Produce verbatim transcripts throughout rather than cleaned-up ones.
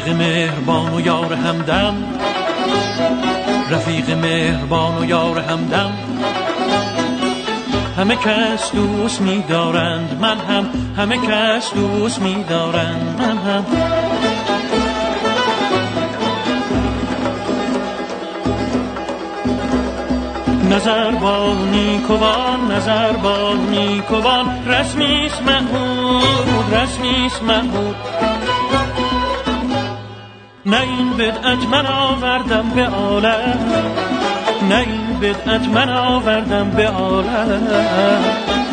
رفیق مهربان و یار همدم، رفیق مهربان و یار همدم. همه کس دوست می دارند، من هم، همه کس دوست می دارند، من هم. نظر با نیکوان، نظر با نیکوان، رسمیست محمود، رسمیست محمود. نه این بدعت من آوردم به عالم، نه این بدعت من آوردم به عالم.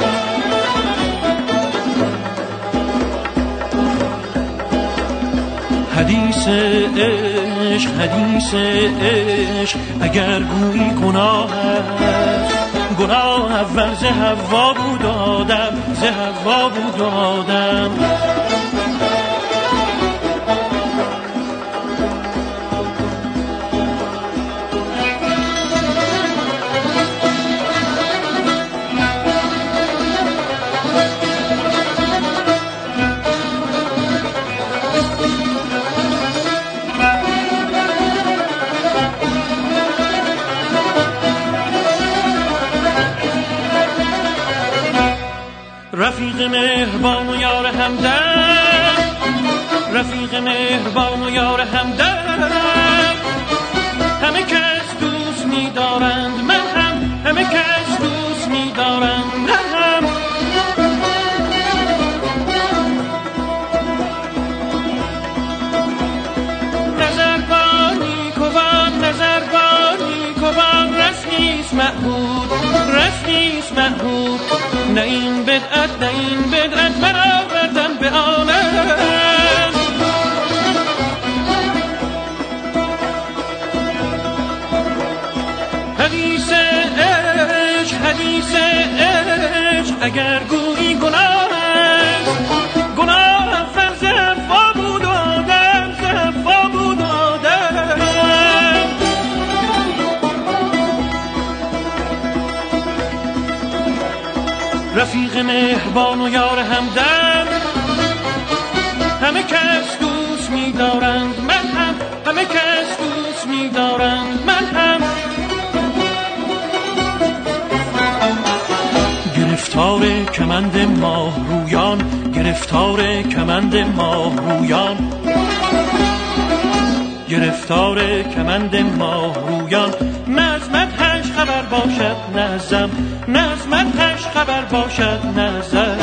حدیث عشق، حدیث عشق اگر گویی گناه است، گناه اول ز حوا بود آدم، ز حوا بود آدم. رفیق مهربان و یار همدم، رفیق مهربان و یار همدم. همه کس دوست می دارند، من هم، همه کس دوست می دارند، من هم. نظر با نیکوان، نظر با نیکوان، رسمیست محمود، رسمیست محمود. نه این بدعت، نه این بدعت من آوردم به عالم. حدیث عشق، حدیث عشق اگر گویی گناه است، گناه فرض حوا بود آدم، ز حوا بود آدم. رفیق مهربان و یار همدم. همه کس دوست می دارند، من هم، همه کس دوست می دارند، من هم. گرفتار کمند ماه رویان، گرفتار کمند ماه رویان، گرفتار کمند ماه رویان. نه از مدحش خبر باشد نه ازم، نه از مدحش خبر باشد نه ازم.